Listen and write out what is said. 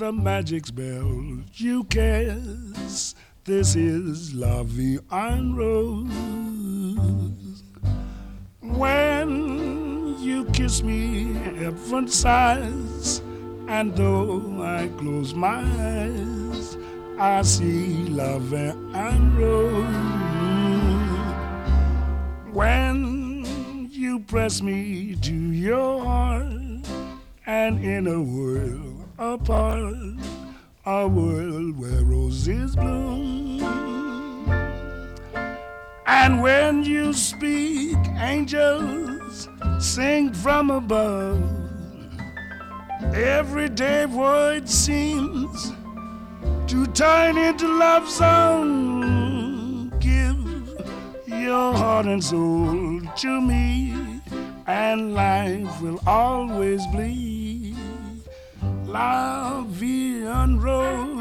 the magic spell you cast. This is La Vie en Rose. When you kiss me, heaven sighs, and though I close my eyes, I see La Vie en Rose. When you press me to your heart, and in a world apart, a world where roses bloom. And when you speak, angels sing from above. Everyday word seems to turn into love song. Give your heart and soul to me, and life will always be La Vie en Rose.